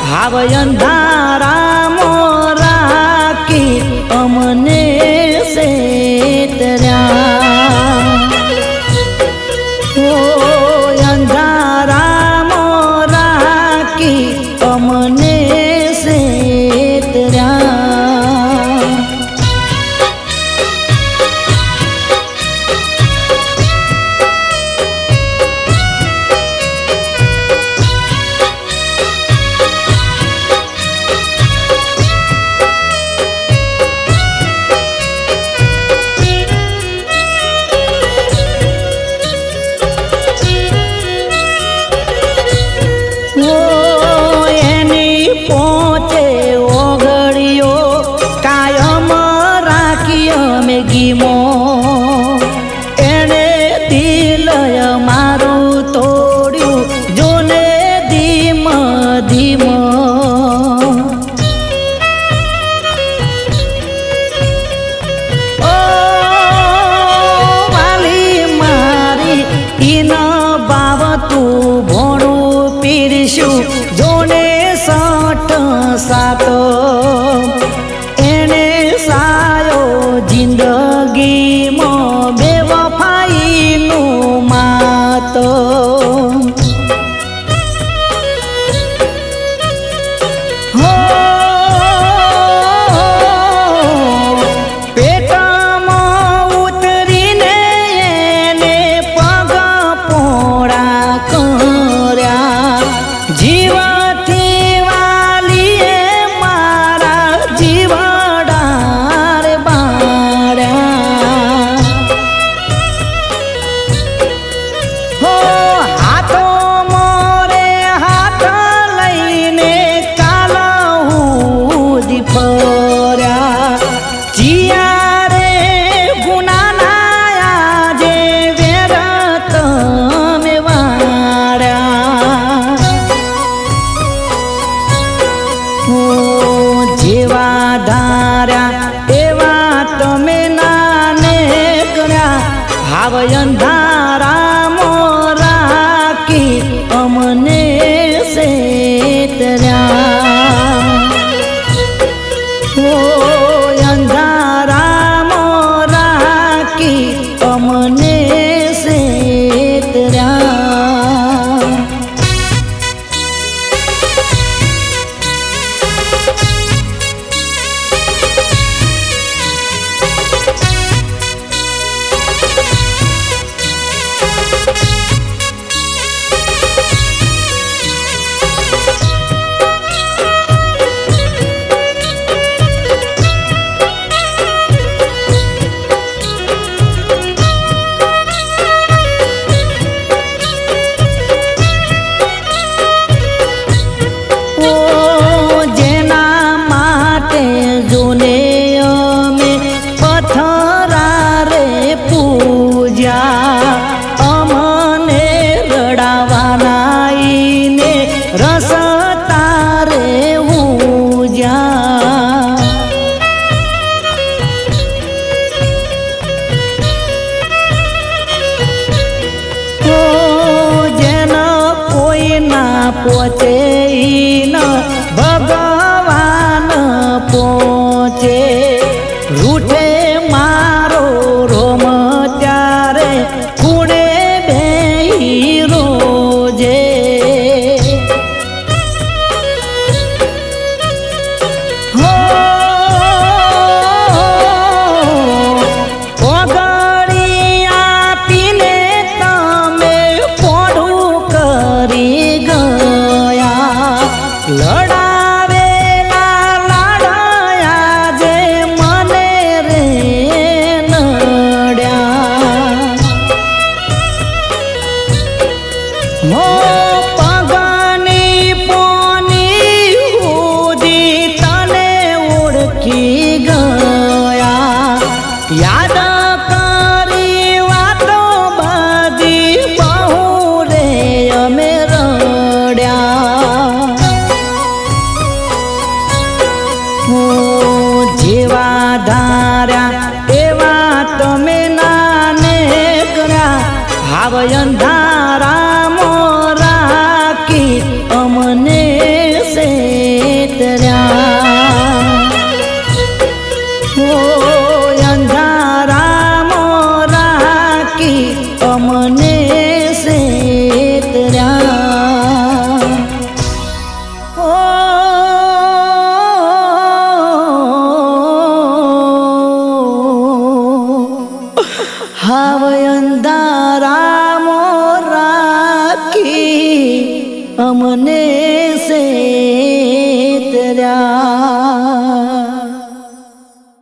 ભાવ અંધારા મોરાકી અમને સેતર્યા ઓ અંધારા મોરાકી અમને સેતર્યા ગીમો એણે દિલય મારું તોડ્યું જોને ધીમ ધીમ ઓ વાલી મારી ઈન બાવ તું ભોણું પીરશું જોને 67 એને સાયો જિંદગીમાં બેવફાઈનું માત હો પેટમાં ઉતરીને એને પગ પોળા કર્યા જીવથી વાલીએ મારા જીવડાર બાળ્યા હો હાથો મોરે હાથ લઈને કાલ હુદી ફર્યા જીયા રે ગુનાના આજે વેર તમે વાળ્યા જેવા ધાર્યા એવા તમે નાને કર્યા ભાવ અંધારા મોરાકી અમને સેતર્યા ઓ અંધારા મોરાકી અમને સેતર્યા અમને રડાવાનાઈને રસતા રે ઉજા ઓ જેન કોઈ ના પહોંચે ન ભગવાન પહોંચે રૂઠે મારો રોમ ત્યારે ખૂણે બેહી રોજે હો ઓગળી આપીને તમે પોઢું કરી ગયા લડાવેલા લાડયા જે મને રે મો પગની પોની ઉદી તને ઓળખી ગયા યાદ કરી વાતો બધી બહુ રે અમે રડ્યા જેવા ધાર્યા એવા તમે નાને કર્યા ભાવ અંધારા મોરાકી અમને સે સેતર્યા હાવ અંધારામો રાખી અમને સેતર્યા